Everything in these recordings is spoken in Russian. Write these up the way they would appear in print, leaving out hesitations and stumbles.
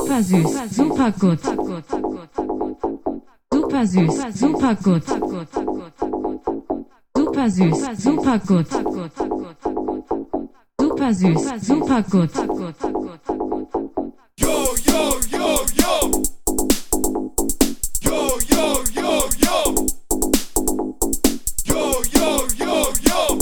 Super süß, super gut. Super süß, super gut. Super süß, super gut. Super süß, super gut. Yo, yo, yo, yo. Yo, yo, yo, yo. Yo, yo, yo, yo.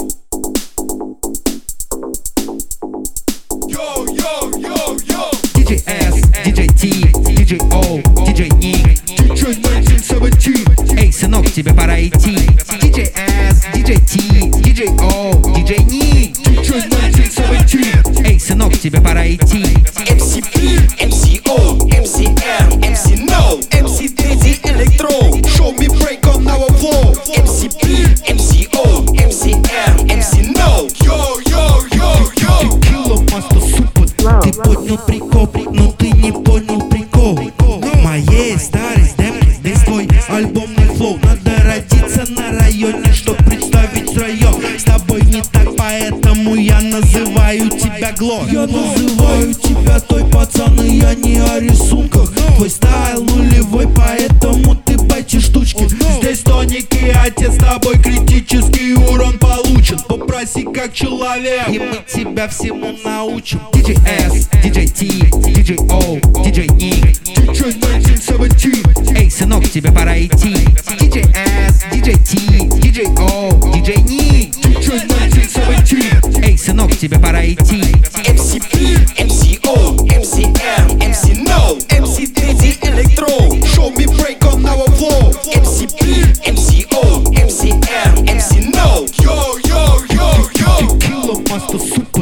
Yo, yo, yo, yo. DJ S, DJ T, DJ O, DJ Ник, DJ 1917. Эй, сынок, тебе пора идти. DJ S, DJ T, DJ O, DJ Ник, DJ 1917. Эй, сынок, тебе пора идти. MC P, MC O, MC M, MC No, MC Daddy Electro. Show me break on our floor. MC P, MC O, MC M, MC No. Yo, yo, yo, yo. Текила, масло, супер. Ты понял прикол, но ты не понял прикол. Моей старой демки, весь твой альбомный флоу. Надо родиться на районе, чтоб представить район. С тобой не так, поэтому я называю тебя Гло. Я называю тебя той, пацан, и я не о рисунках. Твой стайл нулевой, поэтому ты бачишь штучки. Здесь тоник и отец, с тобой критический урон получен. Попроси как человек, и мы тебя всему научим. DJ S, DJ T, DJ O, DJ Ник, DJ 1917. эй, сынок, тебе пора идти. DJ S, DJ T, DJ O, DJ Ник, DJ 1917. эй, сынок, тебе пора идти. MC P, MC O, MC M, MC No, MC Daddy Electro. Show me break on our floor. MC P, MC O, MC M, MC No. Yo, yo, yo, yo. Текила, масло, супер.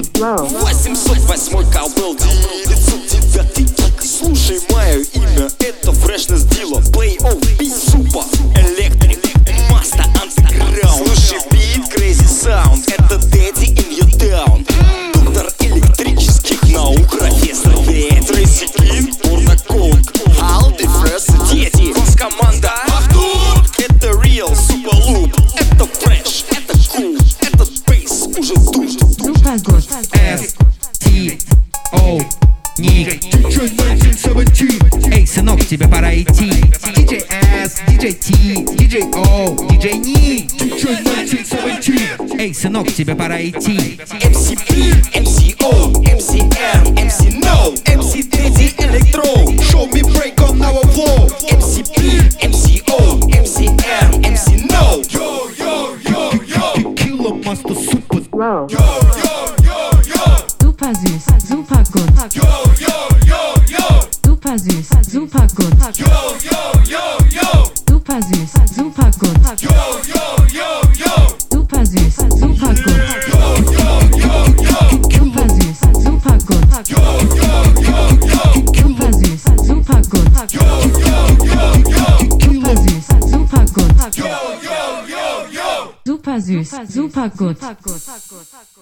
808 колбел 909. Слушай мое имя, это Freshness Dilla. Play of beat super электрик, маста андеграунд. Слушай бит, crazy sound, это Daddy in your town. Доктор электрических наук, профессор Вейн, Трейси Кинг, Порноколк, Алди, Фресс, дети, команда Артур. Это real, super loop, это fresh, это cool, этот бейс уже тут. Super gut. S, T, O, Ник, DJ 1917. эй, сынок, тебе пора идти. DJ S, DJ T, DJ O, DJ Ник, DJ 1917. эй, сынок, тебе пора идти. MC P, MC O, MC M, MC No, MC Daddy Electro. Show me break on our floor. MC P, MC O, MC M, MC No. Yo, yo, yo, yo. Текила, масло, супер. Yo, yo, yo, yo. Super süß, super gut. Yo, yo, yo, yo. Super süß, super gut. Yo, yo, yo, yo. Super süß, super gut. Yo, yo, yo, yo. Super süß, super gut. Yo, yo, yo, yo. Super süß, super gut. Yo, yo, yo, yo. Super süß, super gut. Yo, yo, yo, yo. Super süß, super gut. Yo, yo, yo, yo. Super süß, super gut.